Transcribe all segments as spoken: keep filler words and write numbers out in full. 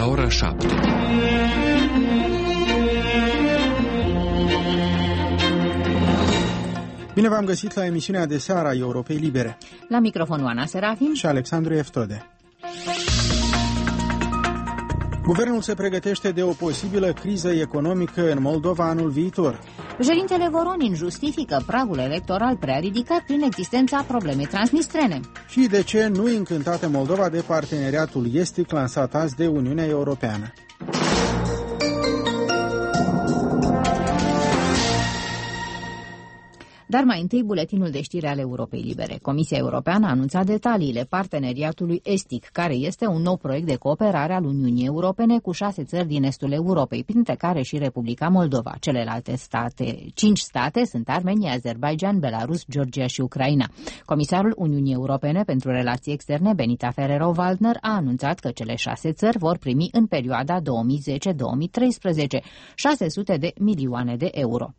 ora șapte. Bine v-am găsit la emisiunea de seară a Europei Libere. La microfon Oana Serafim și Alexandru Eftode. Guvernul se pregătește de o posibilă criză economică în Moldova anul viitor. Președintele Voronin justifică pragul electoral prea ridicat prin existența problemei transnistrene. Și de ce nu e încântată Moldova de parteneriatul estic lansat azi de Uniunea Europeană. Dar mai întâi buletinul de știri ale Europei Libere. Comisia Europeană a anunțat detaliile parteneriatului estic, care este un nou proiect de cooperare al Uniunii Europene cu șase țări din estul Europei, printre care și Republica Moldova. Celelalte state, cinci state sunt Armenia, Azerbaijan, Belarus, Georgia și Ucraina. Comisarul Uniunii Europene pentru Relații Externe, Benita Ferrero-Waldner, a anunțat că cele șase țări vor primi în perioada două mii zece două mii treisprezece șase sute de milioane de euro.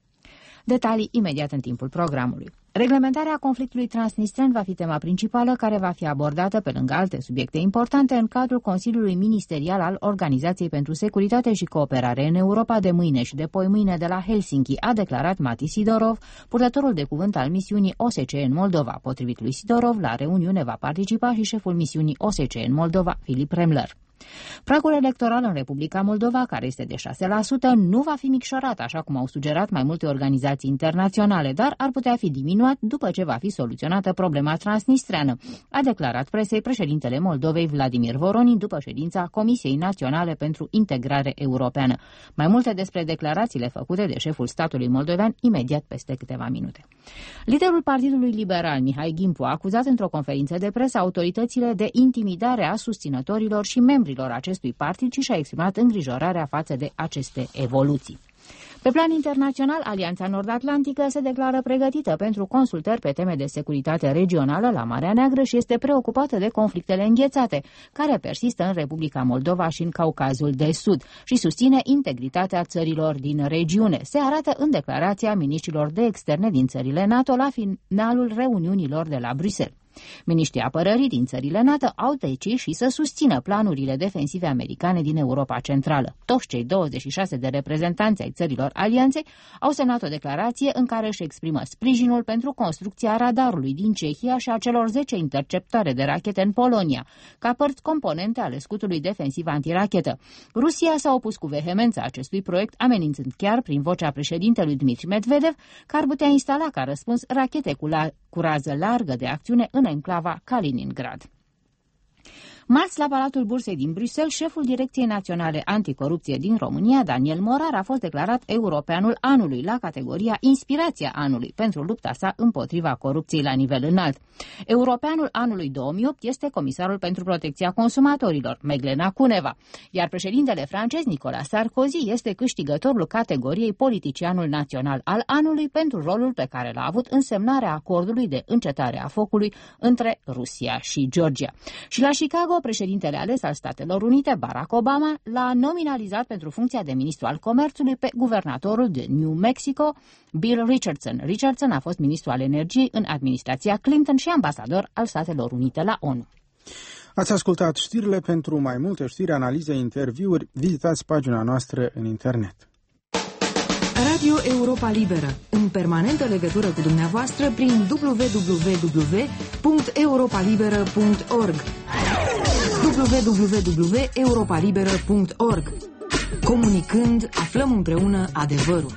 Detalii imediat în timpul programului. Reglementarea conflictului transnistren va fi tema principală care va fi abordată pe lângă alte subiecte importante în cadrul Consiliului Ministerial al Organizației pentru Securitate și Cooperare în Europa de mâine și de poimâine de la Helsinki, a declarat Mati Sidorov, purtătorul de cuvânt al misiunii O S C E în Moldova. Potrivit lui Sidorov, la reuniune va participa și șeful misiunii O S C E în Moldova, Filip Remler. Pragul electoral în Republica Moldova, care este de șase la sută, nu va fi micșorat, așa cum au sugerat mai multe organizații internaționale, dar ar putea fi diminuat după ce va fi soluționată problema transnistreană, a declarat presei președintele Moldovei Vladimir Voronin după ședința Comisiei Naționale pentru Integrare Europeană. Mai multe despre declarațiile făcute de șeful statului moldovean imediat peste câteva minute. Liderul Partidului Liberal, Mihai Gimpu, a acuzat într-o conferință de presă autoritățile de intimidare a susținătorilor și membrilor acestui partid și și-a exprimat îngrijorarea față de aceste evoluții. Pe plan internațional, Alianța Nord-Atlantică se declară pregătită pentru consultări pe teme de securitate regională la Marea Neagră și este preocupată de conflictele înghețate, care persistă în Republica Moldova și în Caucazul de Sud și susține integritatea țărilor din regiune. Se arată în declarația miniștrilor de externe din țările NATO la finalul reuniunilor de la Bruxelles. Miniștrii apărării din țările NATO au decis și să susțină planurile defensive americane din Europa Centrală. Toți cei douăzeci și șase de reprezentanți ai țărilor alianței au semnat o declarație în care își exprimă sprijinul pentru construcția radarului din Cehia și a celor zece interceptoare de rachete în Polonia, ca părți componente ale scutului defensiv antirachetă. Rusia s-a opus cu vehemență acestui proiect, amenințând chiar prin vocea președintelui Dmitri Medvedev că ar putea instala ca răspuns rachete cu, la, cu rază largă de acțiune în enclava Kaliningrad. Marți, la Palatul Bursei din Bruxelles, șeful Direcției Naționale Anticorupție din România, Daniel Morar, a fost declarat Europeanul Anului la categoria Inspirația Anului pentru lupta sa împotriva corupției la nivel înalt. Europeanul Anului două mii opt este comisarul pentru protecția consumatorilor, Meglena Cuneva, iar președintele francez Nicolas Sarkozy este câștigătorul categoriei Politicianul Național al Anului pentru rolul pe care l-a avut în semnarea acordului de încetare a focului între Rusia și Georgia. Și la Chicago, președintele ales al Statelor Unite, Barack Obama, l-a nominalizat pentru funcția de ministru al comerțului pe guvernatorul de New Mexico, Bill Richardson. Richardson a fost ministru al energiei în administrația Clinton și ambasador al Statelor Unite la ONU. Ați ascultat știrile. Pentru mai multe știri, analize, interviuri, vizitați pagina noastră în internet. Radio Europa Liberă, în permanentă legătură cu dumneavoastră prin w w w punct europa liberă punct org. w w w punct europa liberă punct org. Comunicând, aflăm împreună adevărul.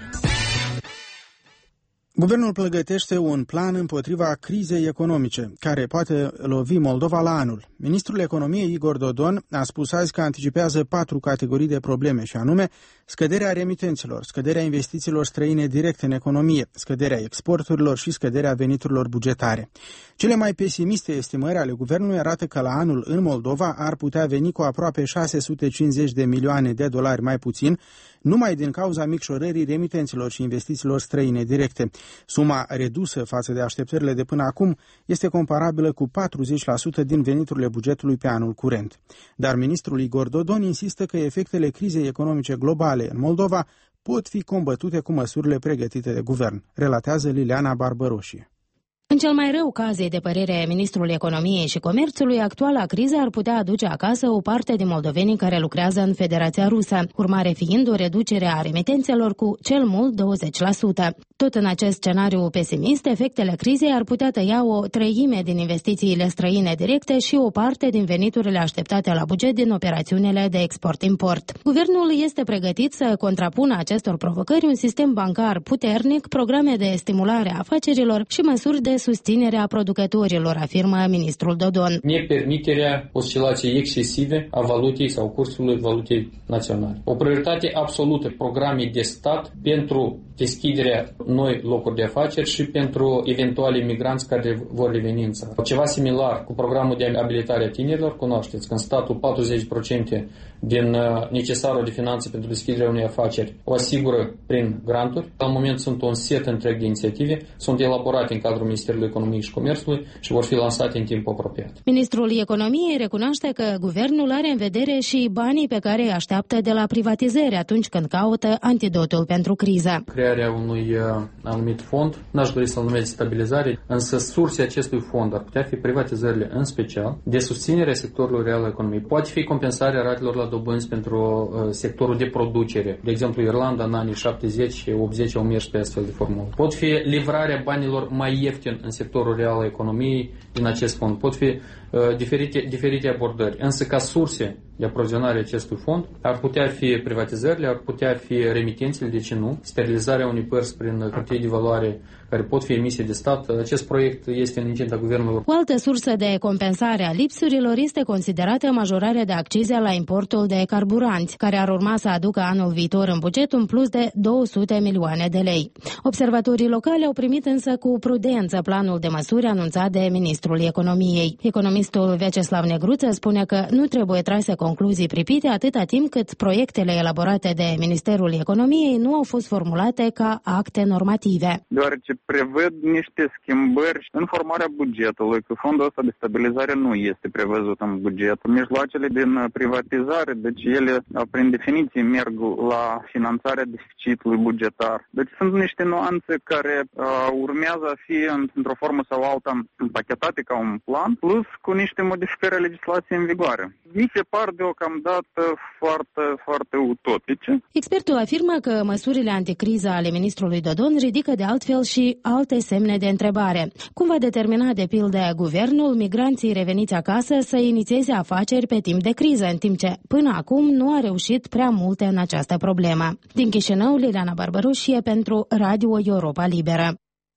Guvernul pregătește un plan împotriva crizei economice, care poate lovi Moldova la anul. Ministrul Economiei Igor Dodon a spus azi că anticipează patru categorii de probleme, și anume scăderea remitențelor, scăderea investițiilor străine directe în economie, scăderea exporturilor și scăderea veniturilor bugetare. Cele mai pesimiste estimări ale guvernului arată că la anul în Moldova ar putea veni cu aproape șase sute cincizeci de milioane de dolari mai puțin, numai din cauza micșorării remitențelor și investițiilor străine directe. Suma redusă față de așteptările de până acum este comparabilă cu patruzeci la sută din veniturile bugetului pe anul curent. Dar ministrul Igor Dodon insistă că efectele crizei economice globale în Moldova pot fi combătute cu măsurile pregătite de guvern, relatează Liliana Barbăroșie. În cel mai rău caz, de părere ministrului Economiei și Comerțului, actuala criză ar putea aduce acasă o parte din moldovenii care lucrează în Federația Rusă, urmare fiind o reducere a remitențelor cu cel mult douăzeci la sută. Tot în acest scenariu pesimist, efectele crizei ar putea tăia o treime din investițiile străine directe și o parte din veniturile așteptate la buget din operațiunile de export-import. Guvernul este pregătit să contrapună acestor provocări un sistem bancar puternic, programe de stimulare a afacerilor și măsuri de susținere a producătorilor, afirmă ministrul Dodon. Nepermiterea oscilației excesive a valutei sau cursului valutei naționale. O prioritate absolută, programe de stat pentru deschiderea noi locuri de afaceri și pentru eventuali migranți care vor reveni în țară. Ceva similar cu programul de abilitare a tinerilor, cunoașteți, când statul patruzeci la sută din necesarul de finanțe pentru deschiderea unei afaceri o asigură prin granturi. La moment sunt un set întreg de inițiative, sunt elaborate în cadrul Ministerului Economiei și Comerțului și vor fi lansate în timp apropiat. Ministrul Economiei recunoaște că guvernul are în vedere și banii pe care îi așteaptă de la privatizări atunci când caută antidotul pentru criză. Crearea unui uh, anumit fond, n-aș dori să-l numesc stabilizare, însă surse acestui fond ar putea fi privatizările, în special de susținere sectorului real al economiei. Poate fi compensarea ratelor la dobânzi pentru uh, sectorul de producere. De exemplu, Irlanda în anii șaptezeci și optzeci au mers pe astfel de formulă. Pot fi livrarea banilor mai ieftin în sectorul real al economiei din acest fond. Pot fi uh, diferite, diferite abordări. Însă ca surse de aprovizionare acestui fond ar putea fi privatizările, ar putea fi remitențele, de ce nu, sterilizarea unei părți prin hârtie de valoare care pot fi emise de stat. Acest proiect este în incinta guvernului. O altă sursă de compensare a lipsurilor este considerată majorarea de accize la importul de carburanți, care ar urma să aducă anul viitor în buget un plus de două sute milioane de lei. Observatorii locali au primit însă cu prudență planul de măsuri anunțat de ministrul Economiei. Economistul Vyacheslav Negruță spune că nu trebuie trase concluzii pripite atâta timp cât proiectele elaborate de Ministerul Economiei nu au fost formulate ca acte normative. Deoarece prevăd niște schimbări în formarea bugetului, că fondul ăsta de stabilizare nu este prevăzut în buget. Mijloacele din privatizare, deci ele, prin definiție, merg la finanțarea deficitului bugetar. Deci sunt niște nuanțe care uh, urmează a fi, într-o formă sau alta, împachetate ca un plan, plus cu niște modificări a legislației în vigoare. Mi se par deocamdată foarte, foarte utopice. Expertul afirmă că măsurile anticriză ale ministrului Dodon ridică de altfel și alte semne de întrebare. Cum va determina, de pildă, guvernul migranții reveniți acasă să inițieze afaceri pe timp de criză, în timp ce până acum nu a reușit prea multe în această problemă? Din Chișinău, Liliana Barbaroșie pentru Radio Europa Liberă.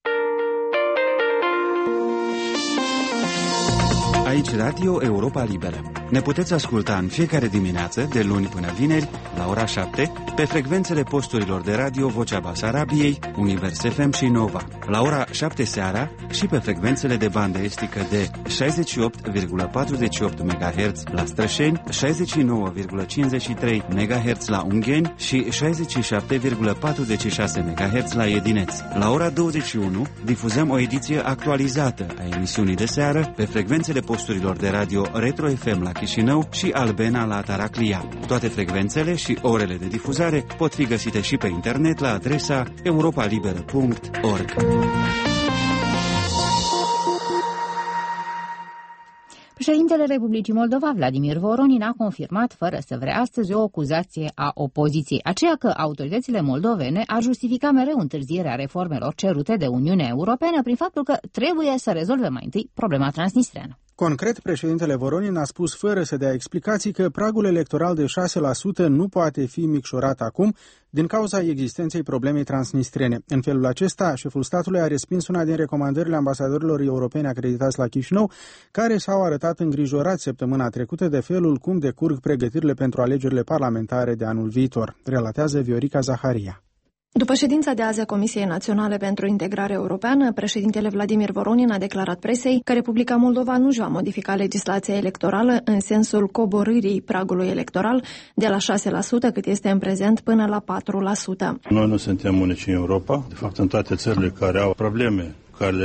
Aici Radio Europa Liberă. Ne puteți asculta în fiecare dimineață, de luni până vineri, la ora șapte, pe frecvențele posturilor de radio Vocea Basarabiei, Univers F M și Nova. La ora șapte seara și pe frecvențele de bandă estică de șaizeci și opt virgulă patruzeci și opt megahertz la Strășeni, șaizeci și nouă virgulă cincizeci și trei megahertz la Ungheni și șaizeci și șapte virgulă patruzeci și șase megahertz la Edineț. La ora douăzeci și unu difuzăm o ediție actualizată a emisiunii de seară pe frecvențele posturilor de radio Retro F M la Chișinău și Albena la Taraclia. Toate frecvențele și orele de difuzare pot fi găsite și pe internet la adresa europalibera punct org. Președintele Republicii Moldova, Vladimir Voronin, a confirmat, fără să vrea astăzi, o acuzație a opoziției, aceea că autoritățile moldovene ar justifica mereu întârzierea reformelor cerute de Uniunea Europeană prin faptul că trebuie să rezolve mai întâi problema transnistreană. Concret, președintele Voronin a spus fără să dea explicații că pragul electoral de șase la sută nu poate fi micșorat acum din cauza existenței problemei transnistrene. În felul acesta, șeful statului a respins una din recomandările ambasadorilor europeni acreditați la Chișinău, care s-au arătat îngrijorați săptămâna trecută de felul cum decurg pregătirile pentru alegerile parlamentare de anul viitor, relatează Viorica Zaharia. După ședința de azi a Comisiei Naționale pentru Integrare Europeană, președintele Vladimir Voronin a declarat presei că Republica Moldova nu își va modifica legislația electorală în sensul coborârii pragului electoral de la șase la sută, cât este în prezent, până la patru la sută. Noi nu suntem unici în Europa. De fapt, în toate țările care au probleme care le avem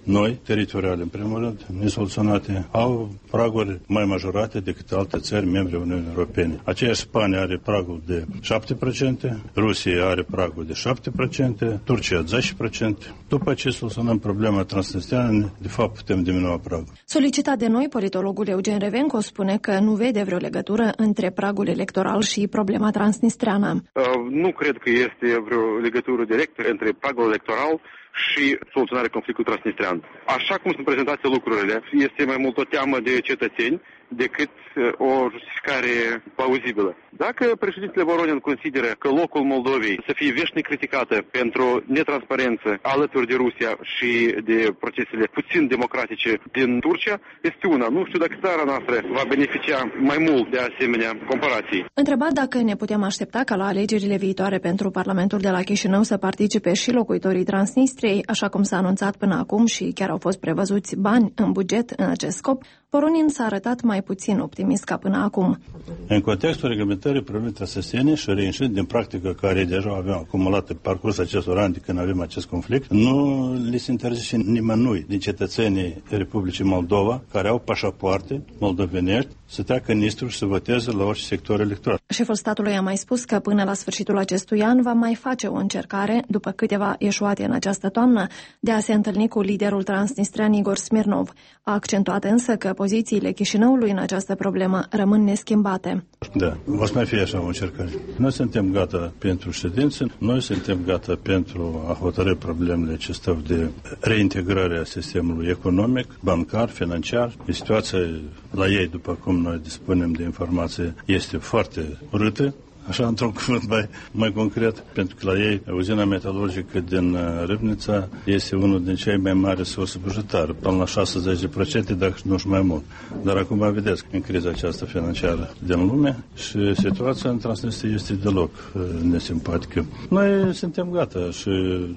noi, teritoriale în primul rând, nesoluționate, au praguri mai majorate decât alte țări membre Uniunii Europene. Aceea Spania are pragul de șapte la sută, Rusia are pragul de șapte la sută, Turcia zece la sută. După ce soluționăm problema transnistreană, de fapt putem diminua pragul. Solicitat de noi, politologul Eugen Revenco spune că nu vede vreo legătură între pragul electoral și problema transnistreană. Uh, nu cred că este vreo legătură directă între pragul electoral și soluționarea conflictului transnistrean. Așa cum sunt prezentate lucrurile, este mai mult o teamă de cetățeni decât o justificare plauzibilă. Dacă președintele Voronin consideră că locul Moldovei să fie veșnic criticată pentru netransparență alături de Rusia și de procesele puțin democratice din Turcia, este una. Nu știu dacă țara noastră va beneficia mai mult de asemenea comparații. Întrebat dacă ne putem aștepta ca la alegerile viitoare pentru Parlamentul de la Chișinău să participe și locuitorii Transnistriei, așa cum s-a anunțat până acum și chiar au fost prevăzuți bani în buget în acest scop, Voronin s-a arătat mai puțin optimist ca până acum. În contextul reglementării problemei transnistriene și reînșit din practică care deja avem acumulată pe parcursul acestor ani de când avem acest conflict, nu li se interzice nimănui din cetățenii Republicii Moldova care au pașapoarte moldovenești să treacă în Nistru și să voteze la orice sector electoral. Șeful statului a mai spus că până la sfârșitul acestui an va mai face o încercare, după câteva eșuate în această toamnă, de a se întâlni cu liderul transnistrean Igor Smirnov. A accentuat însă că pozițiile Chișinăului în această problemă rămân neschimbate. Da, o să mai fie așa o încercare. Noi suntem gata pentru ședință, noi suntem gata pentru a hotărî problemele ce stau de reintegrare a sistemului economic, bancar, financiar. Situația la ei, după cum noi dispunem de informație, este foarte urâtă. Așa, într-un cuvânt mai, mai concret, pentru că la ei uzina metalurgică din Râbnița este unul din cei mai mari surse bugetare, până la șaizeci la sută, dacă nu și mai mult. Dar acum vedeți în criza aceasta financiară din lume și situația în Transnistria este deloc nesimpatică. Noi suntem gata și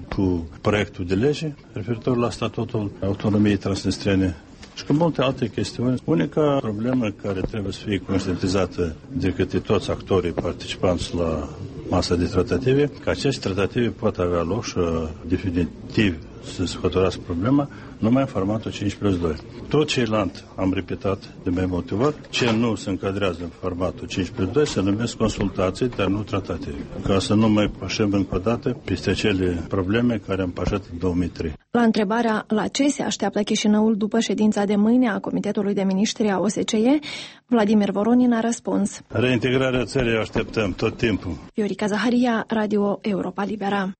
cu proiectul de lege referitor la statutul autonomiei transnistriene și cu multe alte chestiuni. Unica problemă care trebuie să fie conștientizată de către toți actorii participanți la masa de tratative, că aceste tratative pot avea loc și definitiv să se hotărască problema numai în formatul cinci plus doi. Tot ceilalți, am repetat de mai multe ori, ce nu se încadrează în formatul cinci plus doi se numesc consultații, dar nu tratative. Ca să nu mai pășim încă o dată peste acele probleme care am pășit în două mii trei. La întrebarea la ce se așteaptă Chișinăul după ședința de mâine a Comitetului de Ministri a O S C E, Vladimir Voronin a răspuns: reintegrarea țării așteptăm tot timpul. Viorica Zaharia, Radio Europa Libera.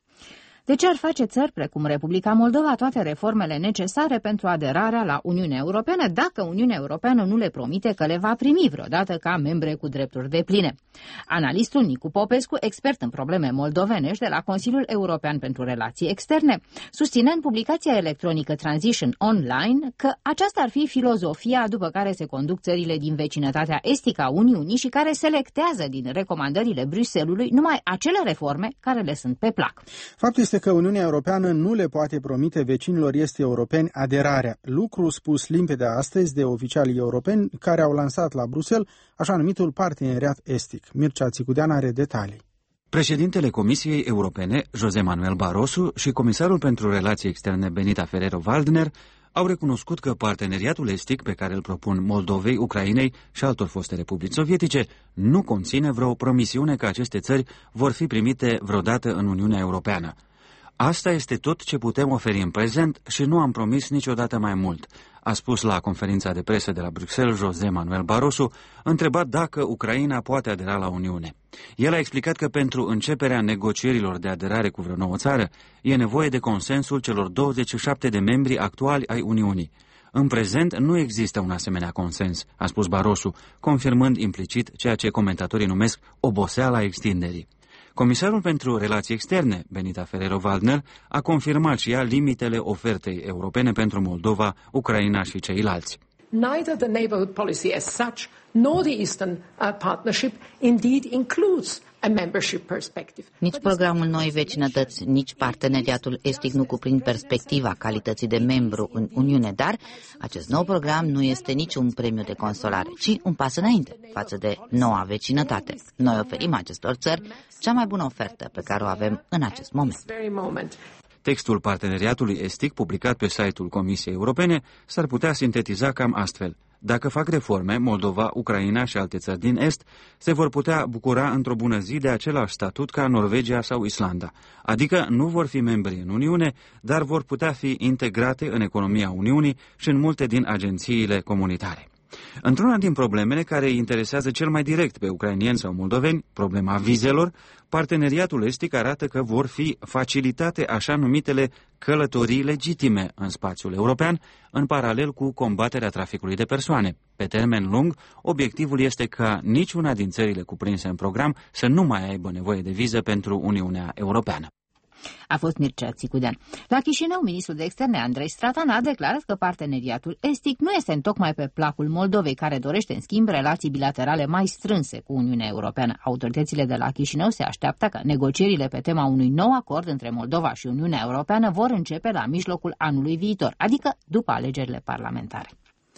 De ce ar face țări precum Republica Moldova toate reformele necesare pentru aderarea la Uniunea Europeană dacă Uniunea Europeană nu le promite că le va primi vreodată ca membre cu drepturi depline? Analistul Nicu Popescu, expert în probleme moldovenești de la Consiliul European pentru Relații Externe, susține în publicația electronică Transition Online că aceasta ar fi filozofia după care se conduc țările din vecinătatea estică a Uniunii și care selectează din recomandările Bruxellesului numai acele reforme care le sunt pe plac. Faptul este că Uniunea Europeană nu le poate promite vecinilor est europeni aderarea, lucru spus limpede astăzi de oficialii europeni care au lansat la Bruxelles așa numitul parteneriat estic. Mircea Țicudean are detalii. Președintele Comisiei Europene, José Manuel Barroso, și comisarul pentru relații externe Benita Ferrero-Waldner au recunoscut că parteneriatul estic pe care îl propun Moldovei, Ucrainei și altor foste republici sovietice nu conține vreo promisiune că aceste țări vor fi primite vreodată în Uniunea Europeană. Asta este tot ce putem oferi în prezent și nu am promis niciodată mai mult, a spus la conferința de presă de la Bruxelles José Manuel Barroso, întrebat dacă Ucraina poate adera la Uniune. El a explicat că pentru începerea negocierilor de aderare cu vreo nouă țară e nevoie de consensul celor douăzeci și șapte de membri actuali ai Uniunii. În prezent nu există un asemenea consens, a spus Barroso, confirmând implicit ceea ce comentatorii numesc oboseala extinderii. Comisarul pentru relații externe, Benita Ferrero-Waldner, a confirmat și ea limitele ofertei europene pentru Moldova, Ucraina și ceilalți. Neither the neighborhood policy as such nor the Eastern uh, Partnership indeed includes a membership perspective. Nici programul Noi Vecinătăți, nici parteneriatul estic nu cuprind perspectiva calității de membru în Uniune, dar acest nou program nu este niciun premiu de consolare, ci un pas înainte față de noua vecinătate. Noi oferim acestor țări cea mai bună ofertă pe care o avem în acest moment. Textul parteneriatului estic, publicat pe site-ul Comisiei Europene, s-ar putea sintetiza cam astfel. Dacă fac reforme, Moldova, Ucraina și alte țări din Est se vor putea bucura într-o bună zi de același statut ca Norvegia sau Islanda, adică nu vor fi membri în Uniune, dar vor putea fi integrate în economia Uniunii și în multe din agențiile comunitare. Într-una din problemele care îi interesează cel mai direct pe ucrainieni sau moldoveni, problema vizelor, parteneriatul estic arată că vor fi facilitate așa numitele călătorii legitime în spațiul european, în paralel cu combaterea traficului de persoane. Pe termen lung, obiectivul este ca niciuna din țările cuprinse în program să nu mai aibă nevoie de viză pentru Uniunea Europeană. A fost Mircea Țicudean. La Chișinău, ministrul de externe Andrei Stratan a declarat că parteneriatul estic nu este întocmai pe placul Moldovei, care dorește în schimb relații bilaterale mai strânse cu Uniunea Europeană. Autoritățile de la Chișinău se așteaptă că negocierile pe tema unui nou acord între Moldova și Uniunea Europeană vor începe la mijlocul anului viitor, adică după alegerile parlamentare.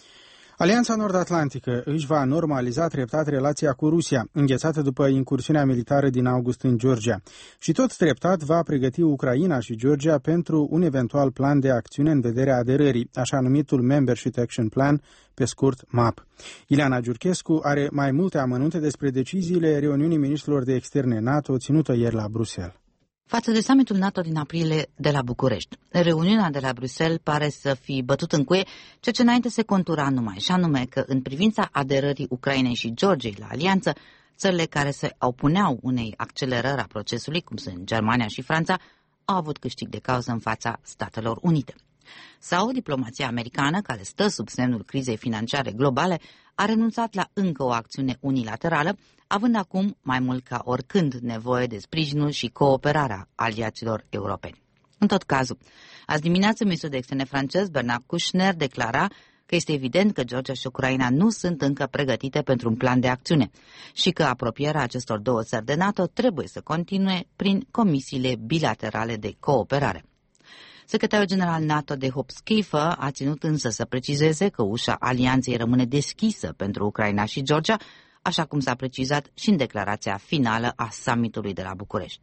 Alianța Nord-Atlantică își va normaliza treptat relația cu Rusia, înghețată după incursiunea militară din august în Georgia. Și tot treptat va pregăti Ucraina și Georgia pentru un eventual plan de acțiune în vederea aderării, așa numitul Membership Action Plan, pe scurt M A P. Ileana Giurchescu are mai multe amănunte despre deciziile reuniunii ministrilor de externe NATO ținută ieri la Bruxelles. Față de summitul NATO din aprilie de la București, reuniunea de la Bruxelles pare să fi bătut în cuie ceea ce înainte se contura numai, și anume că în privința aderării Ucrainei și Georgiei la alianță, țările care se opuneau unei accelerări a procesului, cum sunt Germania și Franța, au avut câștig de cauză în fața Statelor Unite. Sau diplomația americană, care stă sub semnul crizei financiare globale, a renunțat la încă o acțiune unilaterală, având acum mai mult ca oricând nevoie de sprijinul și cooperarea aliaților europeni. În tot cazul, azi dimineață ministrul de externe francez Bernard Kouchner declara că este evident că Georgia și Ucraina nu sunt încă pregătite pentru un plan de acțiune și că apropierea acestor două țări de NATO trebuie să continue prin comisiile bilaterale de cooperare. Secretarul general NATO de Hope Schiffer a ținut însă să precizeze că ușa alianței rămâne deschisă pentru Ucraina și Georgia, așa cum s-a precizat și în declarația finală a summitului de la București.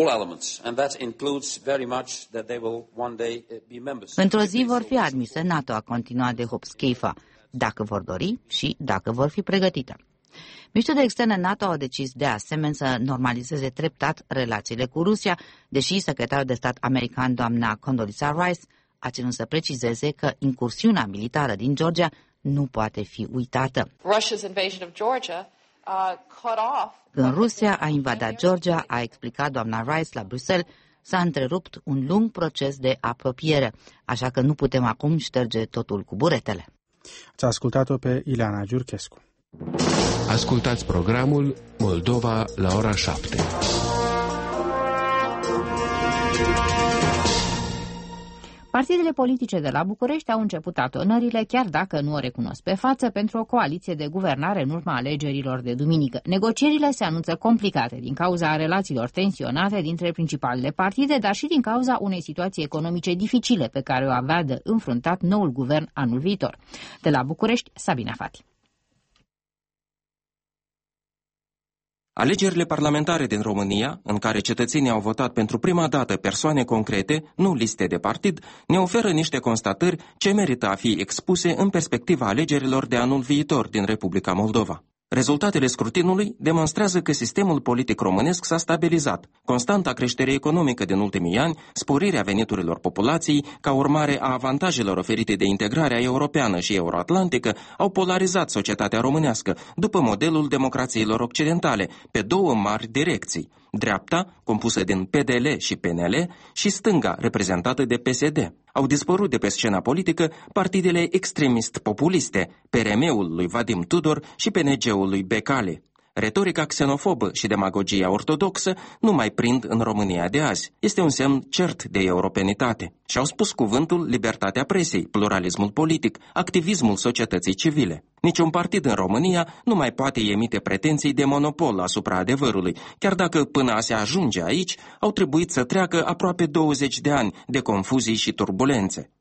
Într-o zi vor fi admise NATO, a continuat de Hope Schiffer, dacă vor dori și dacă vor fi pregătite. Ministrul de externe NATO au decis de asemenea să normalizeze treptat relațiile cu Rusia, deși secretarul de stat american doamna Condoleezza Rice a ținut să precizeze că incursiunea militară din Georgia nu poate fi uitată. Când Rusia a invadat Georgia, a explicat doamna Rice la Bruxelles, s-a întrerupt un lung proces de apropiere, așa că nu putem acum șterge totul cu buretele. Ați ascultat-o pe Ileana Giurchescu. Ascultați programul Moldova la ora șapte. Partidele politice de la București au început adunările, chiar dacă nu o recunosc pe față, pentru o coaliție de guvernare în urma alegerilor de duminică. Negocierile se anunță complicate din cauza relațiilor tensionate dintre principalele partide, dar și din cauza unei situații economice dificile pe care o avea de înfruntat noul guvern anul viitor. De la București, Sabina Fati. Alegerile parlamentare din România, în care cetățenii au votat pentru prima dată persoane concrete, nu liste de partid, ne oferă niște constatări ce merită a fi expuse în perspectiva alegerilor de anul viitor din Republica Moldova. Rezultatele scrutinului demonstrează că sistemul politic românesc s-a stabilizat. Constanta creștere economică din ultimii ani, sporirea veniturilor populației, ca urmare a avantajelor oferite de integrarea europeană și euroatlantică, au polarizat societatea românească, după modelul democrațiilor occidentale, pe două mari direcții. Dreapta, compusă din P D L și P N L, și stânga, reprezentată de P S D. Au dispărut de pe scena politică partidele extremist-populiste, P R M-ul lui Vadim Tudor și P N G-ul lui Becali. Retorica xenofobă și demagogia ortodoxă nu mai prind în România de azi. Este un semn cert de europenitate. Și-au spus cuvântul libertatea presei, pluralismul politic, activismul societății civile. Niciun partid în România nu mai poate emite pretenții de monopol asupra adevărului, chiar dacă până a se ajunge aici au trebuit să treacă aproape douăzeci de ani de confuzii și turbulențe.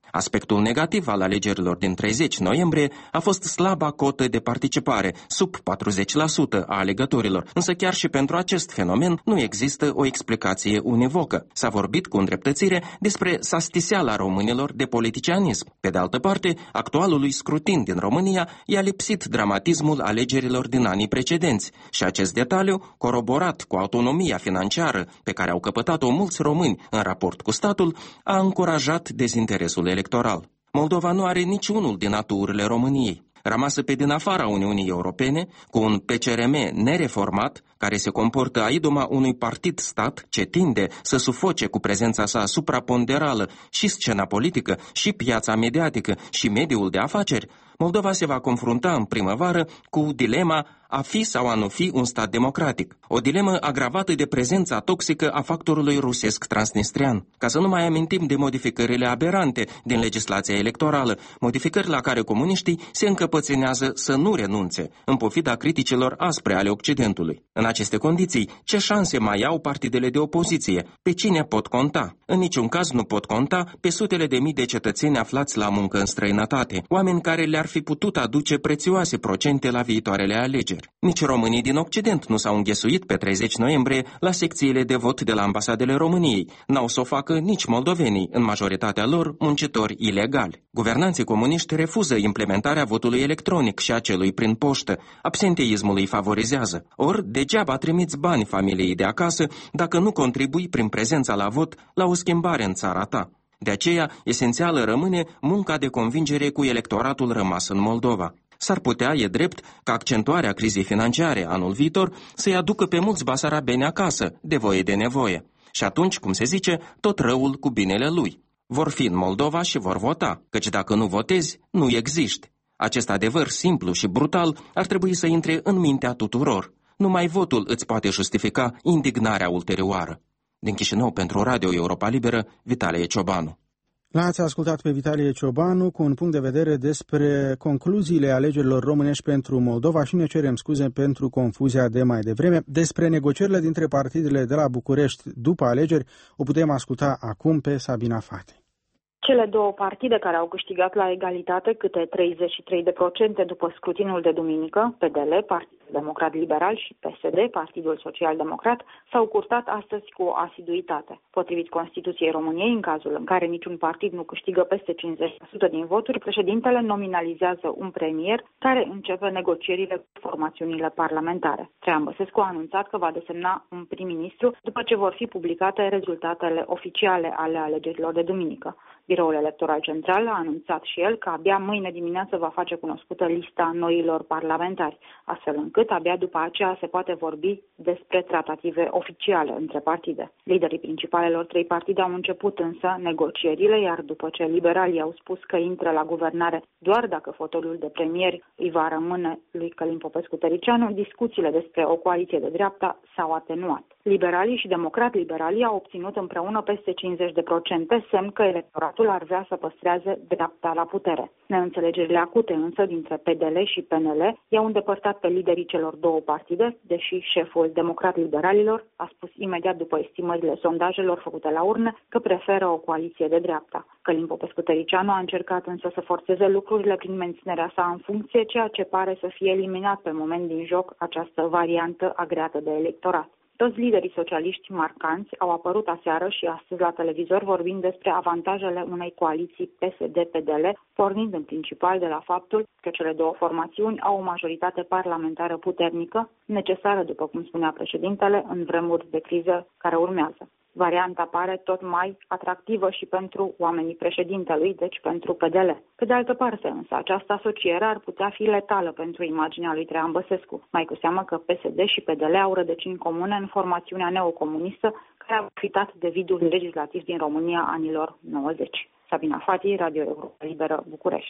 Aspectul negativ al alegerilor din treizeci noiembrie a fost slaba cotă de participare, sub patruzeci la sută a alegătorilor, însă chiar și pentru acest fenomen nu există o explicație univocă. S-a vorbit cu îndreptățire despre sastiseala românilor de politicianism. Pe de altă parte, actualului scrutin din România i-a lipsit dramatismul alegerilor din anii precedenți și acest detaliu, coroborat cu autonomia financiară pe care au căpătat-o mulți români în raport cu statul, a încurajat dezinteresul electoral. Moldova nu are niciunul din aturile României. Rămasă pe din afara Uniunii Europene, cu un P C R M nereformat, care se comportă a idoma unui partid-stat ce tinde să sufoce cu prezența sa supraponderală și scena politică, și piața mediatică, și mediul de afaceri, Moldova se va confrunta în primăvară cu dilema a fi sau a nu fi un stat democratic. O dilemă agravată de prezența toxică a factorului rusesc transnistrian. Ca să nu mai amintim de modificările aberante din legislația electorală, modificări la care comuniștii se încăpățânează să nu renunțe, în pofida criticilor aspre ale Occidentului. În aceste condiții, ce șanse mai au partidele de opoziție? Pe cine pot conta? În niciun caz nu pot conta pe sutele de mii de cetățeni aflați la muncă în străinătate, oameni care le-ar fi putut aduce prețioase procente la viitoarele alegeri. Nici românii din Occident nu s-au înghesuit pe treizeci noiembrie la secțiile de vot de la ambasadele României. N-au să o facă nici moldovenii, în majoritatea lor muncitori ilegali. Guvernanții comuniști refuză implementarea votului electronic și a celui prin poștă. Absenteismul îi favorizează. Ori, degeaba trimiți bani familiei de acasă dacă nu contribui prin prezența la vot la o schimbare în țara ta. De aceea, esențială rămâne munca de convingere cu electoratul rămas în Moldova. S-ar putea, e drept, ca accentuarea crizei financiare anul viitor să-i aducă pe mulți basarabeni acasă, de voie de nevoie. Și atunci, cum se zice, tot răul cu binele lui. Vor fi în Moldova și vor vota, căci dacă nu votezi, nu existi. Acest adevăr simplu și brutal ar trebui să intre în mintea tuturor. Numai votul îți poate justifica indignarea ulterioară. Din Chișinău pentru Radio Europa Liberă, Vitalie Ciobanu. L-ați ascultat pe Vitalie Ciobanu cu un punct de vedere despre concluziile alegerilor românești pentru Moldova și ne cerem scuze pentru confuzia de mai devreme. Despre negocierile dintre partidele de la București după alegeri o putem asculta acum pe Sabina Fate. Cele două partide care au câștigat la egalitate câte treizeci și trei la sută după scrutinul de duminică, P D L, Partidul Democrat Liberal și P S D, Partidul Social Democrat, s-au curtat astăzi cu asiduitate. Potrivit Constituției României, în cazul în care niciun partid nu câștigă peste cincizeci la sută din voturi, președintele nominalizează un premier care începe negocierile cu formațiunile parlamentare. Traian Băsescu a anunțat că va desemna un prim-ministru după ce vor fi publicate rezultatele oficiale ale alegerilor de duminică. Biroul Electoral Central a anunțat și el că abia mâine dimineață va face cunoscută lista noilor parlamentari, astfel încât abia după aceea se poate vorbi despre tratative oficiale între partide. Liderii principalelor trei partide au început însă negocierile, iar după ce liberalii au spus că intră la guvernare doar dacă fotoliul de premier îi va rămâne lui Călin Popescu-Tăricianu, discuțiile despre o coaliție de dreapta s-au atenuat. Liberalii și democrat-liberalii au obținut împreună peste cincizeci la sută, semn că electoratul ar vrea să păstreze dreapta la putere. Neînțelegerile acute însă dintre P D L și P N L i-au îndepărtat pe liderii celor două partide, deși șeful democrat-liberalilor a spus imediat după estimările sondajelor făcute la urne că preferă o coaliție de dreapta. Călin Popescu-Tăricianu a încercat însă să forțeze lucrurile prin menținerea sa în funcție, ceea ce pare să fie eliminat pe moment din joc această variantă agreată de electorat. Toți liderii socialiști marcanți au apărut aseară și astăzi la televizor vorbind despre avantajele unei coaliții P S D P D L, pornind în principal de la faptul că cele două formațiuni au o majoritate parlamentară puternică, necesară, după cum spunea președintele, în vremuri de criză care urmează. Varianta pare tot mai atractivă și pentru oamenii președintelui, deci pentru P D L. Pe de altă parte, însă, această asociere ar putea fi letală pentru imaginea lui Traian Băsescu, mai cu seamă că P S D și P D L au rădăcini comune în formațiunea neocomunistă care a profitat de vidul legislativ din România anilor nouăzeci. Sabina Fati, Radio Europa Liberă, București.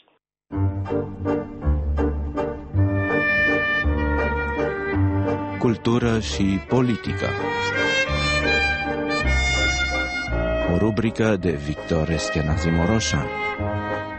Cultură și politică. O rubrică de Victor Eschenazi Moroșan.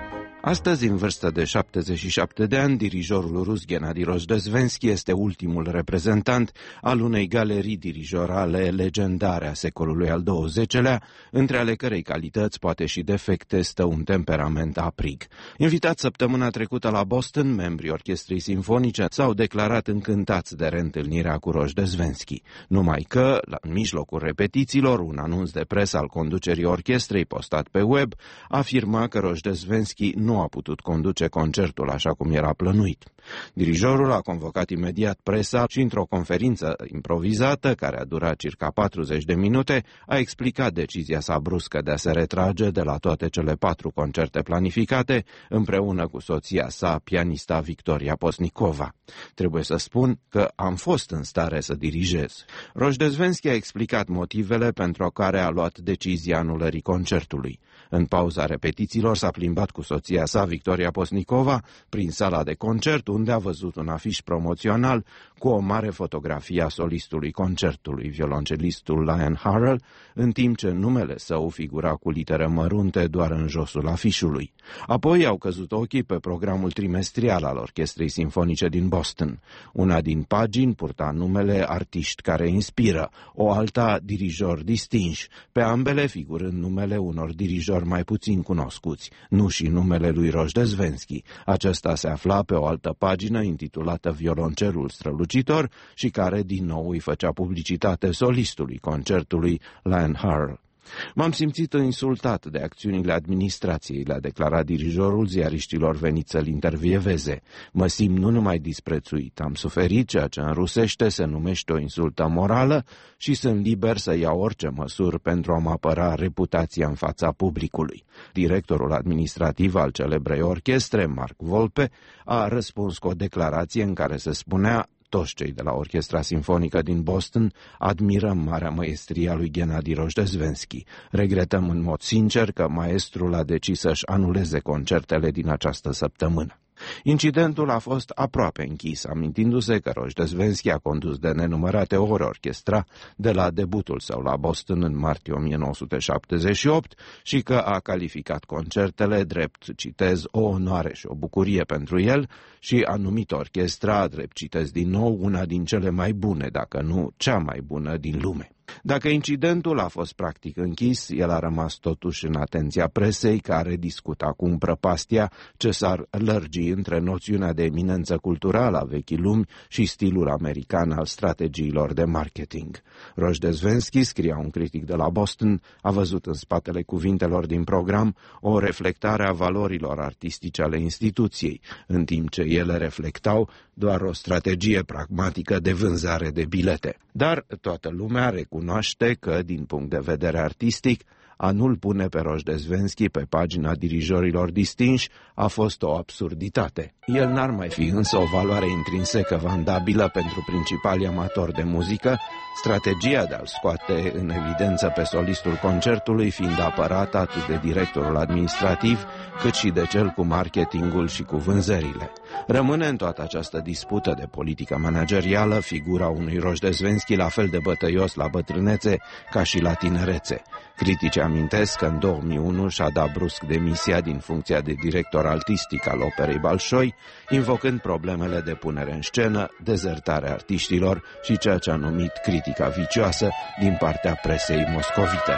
Astăzi, în vârstă de șaptezeci și șapte de ani, dirijorul rus Gennady Rojdestvensky este ultimul reprezentant al unei galerii dirijorale legendare a secolului al douăzeci-lea, între ale cărei calități, poate și defecte, stă un temperament aprig. Invitat săptămâna trecută la Boston, membrii orchestrei simfonice s-au declarat încântați de reîntâlnirea cu Rojdestvensky. Numai că, la în mijlocul repetițiilor, un anunț de presă al conducerii orchestrei postat pe web afirma că Rojdestvensky nu a putut conduce concertul așa cum era plănuit. Dirijorul a convocat imediat presa și într-o conferință improvizată, care a durat circa patruzeci de minute, a explicat decizia sa bruscă de a se retrage de la toate cele patru concerte planificate, împreună cu soția sa, pianista Victoria Postnikova. Trebuie să spun că am fost în stare să dirigez. Rojdestvensky a explicat motivele pentru care a luat decizia anulării concertului. În pauza repetițiilor s-a plimbat cu soția sa, Victoria Postnikova, prin sala de concert, unde a văzut un afiș promoțional cu o mare fotografie a solistului concertului, violoncelistul Lion Harrell, în timp ce numele său figura cu litere mărunte doar în josul afișului. Apoi au căzut ochii pe programul trimestrial al Orchestrei Simfonice din Boston. Una din pagini purta numele Artiști care inspiră, o alta Dirijori distinși, pe ambele figurând numele unor dirijori mai puțin cunoscuți, nu și numele lui Rojdestvensky. Acesta se afla pe o altă pagină intitulată Violoncelul strălucitor și care din nou îi făcea publicitate solistului concertului Lion Harrell. M-am simțit insultat de acțiunile administrației, le-a declarat dirijorul ziariștilor veniți să-l intervieveze. Mă simt nu numai disprețuit, am suferit ceea ce în rusește se numește o insultă morală și sunt liber să iau orice măsuri pentru a mă apăra reputația în fața publicului. Directorul administrativ al celebrei orchestre, Mark Volpe, a răspuns cu o declarație în care se spunea: toți cei de la Orchestra Simfonică din Boston admirăm marea măestrie a lui Gennady Rojdestvensky. Regretăm în mod sincer că maestrul a decis să-și anuleze concertele din această săptămână. Incidentul a fost aproape închis, amintindu-se că Rojdestvensky a condus de nenumărate ori orchestra de la debutul său la Boston în martie o mie nouă sute șaptezeci și opt și că a calificat concertele drept, citez, o onoare și o bucurie pentru el și a numit orchestra, drept citez din nou, una din cele mai bune, dacă nu cea mai bună din lume. Dacă incidentul a fost practic închis, el a rămas totuși în atenția presei, care discută acum prăpastia ce s-ar lărgi între noțiunea de eminență culturală a vechii lumi și stilul american al strategiilor de marketing. Rojdestvensky, scria un critic de la Boston, a văzut în spatele cuvintelor din program o reflectare a valorilor artistice ale instituției, în timp ce ele reflectau doar o strategie pragmatică de vânzare de bilete. Dar toată lumea recunoaște că, din punct de vedere artistic, a nu-l pune pe Rojdestvensky pe pagina dirijorilor distinși a fost o absurditate. El n-ar mai fi însă o valoare intrinsecă vandabilă pentru principalii amatori de muzică, strategia de a-l scoate în evidență pe solistul concertului fiind apărată atât de directorul administrativ, cât și de cel cu marketingul și cu vânzările. Rămâne în toată această dispută de politică managerială figura unui Rojdestvensky la fel de bătăios la bătrânețe ca și la tinerețe. Criticii amintesc că în două mii unu și-a dat brusc demisia din funcția de director artistic al Operei Bolșoi, invocând problemele de punere în scenă, dezertarea artiștilor și ceea ce a numit critica vicioasă din partea presei moscovite.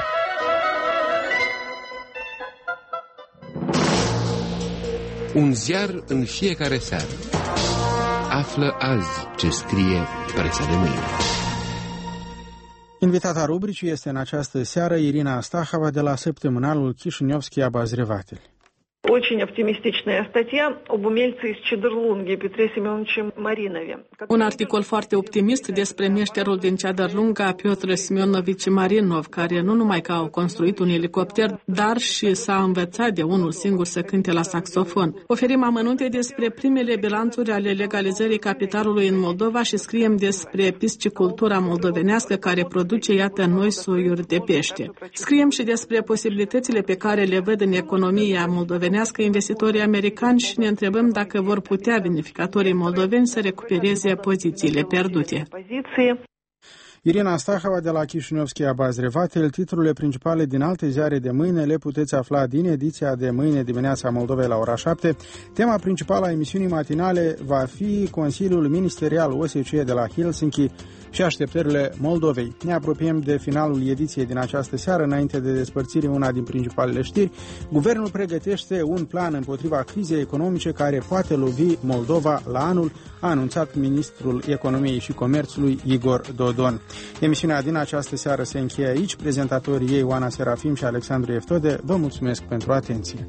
Un ziar în fiecare seară. Află azi ce scrie presa de mâine. Invitata rubricii este în această seară Irina Astahova de la săptămânalul Chișinevski Обозреватель. Очень оптимистичная статья об умельце из Чедерлунги Петре Семеновиче Маринове. Un articol foarte optimist despre meșterul din Ceadărlunga, Piotr Semionovici Marinov, care nu numai că a construit un elicopter, dar și s-a învățat de unul singur să cânte la saxofon. Oferim amănunte despre primele bilanțuri ale legalizării capitalului în Moldova și scriem despre piscicultura moldovenească care produce, iată, noi soiuri de pește. Scriem și despre posibilitățile pe care le văd în economia moldovenească investitorii americani și ne întrebăm dacă vor putea vinificatorii moldoveni să recupereze pozițiile pierdute. Irina Stahova de la Chișinăvskia Bazrevatel. Titlurile principale din alte ziare de mâine le puteți afla din ediția de mâine dimineața Moldovei la ora șapte. Tema principală a emisiunii matinale va fi Consiliul Ministerial O S C E de la Helsinki și așteptările Moldovei. Ne apropiem de finalul ediției din această seară. Înainte de despărțire, una din principalele știri: guvernul pregătește un plan împotriva crizei economice care poate lovi Moldova la anul, a anunțat ministrul Economiei și Comerțului Igor Dodon. Emisiunea din această seară se încheie aici. Prezentatorii ei, Oana Serafim și Alexandru Eftode, vă mulțumesc pentru atenție.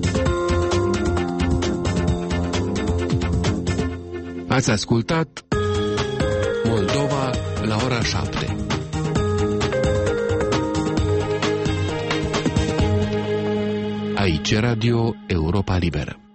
Ați ascultat Moldova la ora șapte. Aici Radio Europa Liberă.